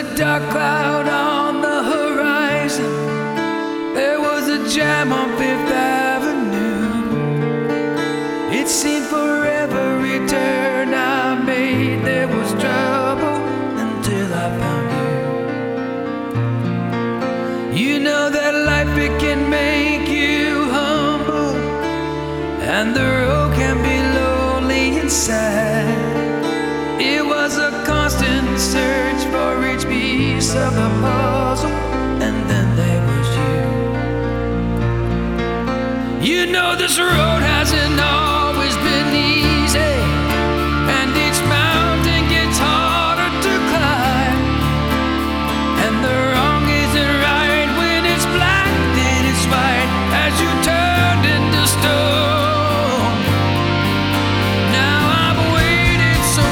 a dark cloud on the horizon. There was a jam on Fifth Avenue. It seemed for every turn I made there was trouble until I found you. You know that life, it can make you humble, and the road can be lonely and sad. It was a constant search for each piece of the puzzle, and then there was you. You know this road hasn't always been easy, and each mountain gets harder to climb. And the wrong isn't right when it's black, then it's white as you turned into stone. Now I've waited so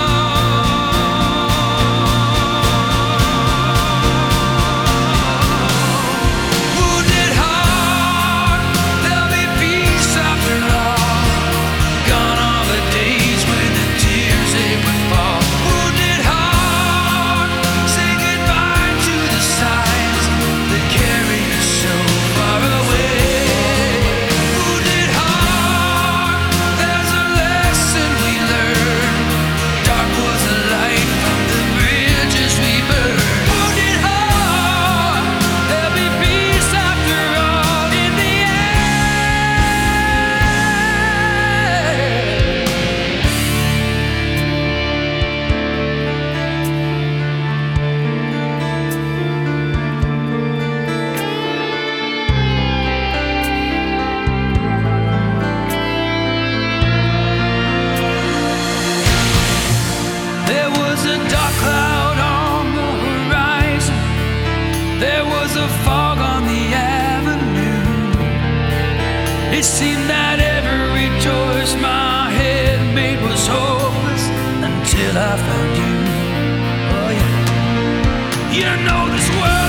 a fog on the avenue. It seemed that every choice my head made was hopeless until I found you. Oh yeah. You know this world